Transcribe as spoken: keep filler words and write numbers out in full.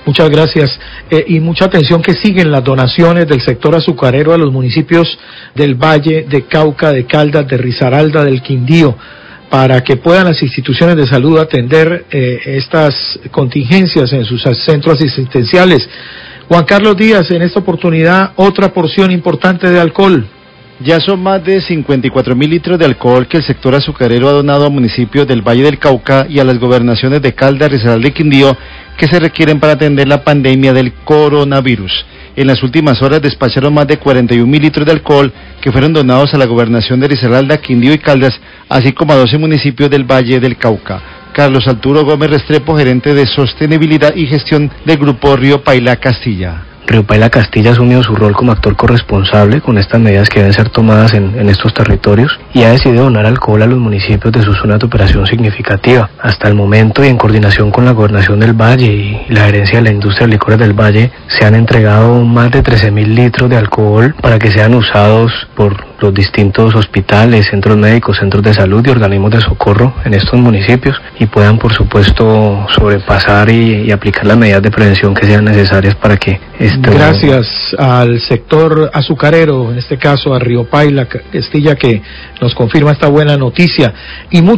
Muchas gracias. Eh, y mucha atención que siguen las donaciones del sector azucarero a los municipios del Valle, de Cauca, de Caldas, de Risaralda, del Quindío, para que puedan las instituciones de salud atender eh, estas contingencias en sus centros asistenciales. Juan Carlos Díaz, en esta oportunidad, otra porción importante de alcohol. Ya son más de cincuenta y cuatro mil litros de alcohol que el sector azucarero ha donado a municipios del Valle del Cauca y a las gobernaciones de Caldas, Risaralda y Quindío, que se requieren para atender la pandemia del coronavirus. En las últimas horas despacharon más de cuarenta y un mil litros de alcohol que fueron donados a la gobernación de Risaralda, Quindío y Caldas, así como a doce municipios del Valle del Cauca. Carlos Arturo Gómez Restrepo, gerente de Sostenibilidad y Gestión del Grupo Río Paila Castilla. Río Paila Castilla ha asumido su rol como actor corresponsable con estas medidas que deben ser tomadas en, en estos territorios y ha decidido donar alcohol a los municipios de sus zonas de operación significativa. Hasta el momento, y en coordinación con la Gobernación del Valle y la Gerencia de la Industria de Licores del Valle, se han entregado más de trece mil litros de alcohol para que sean usados por los distintos hospitales, centros médicos, centros de salud y organismos de socorro en estos municipios y puedan, por supuesto, sobrepasar y, y aplicar las medidas de prevención que sean necesarias para que esto... Gracias al sector azucarero, en este caso a Río Paila Castilla, que nos confirma esta buena noticia. Y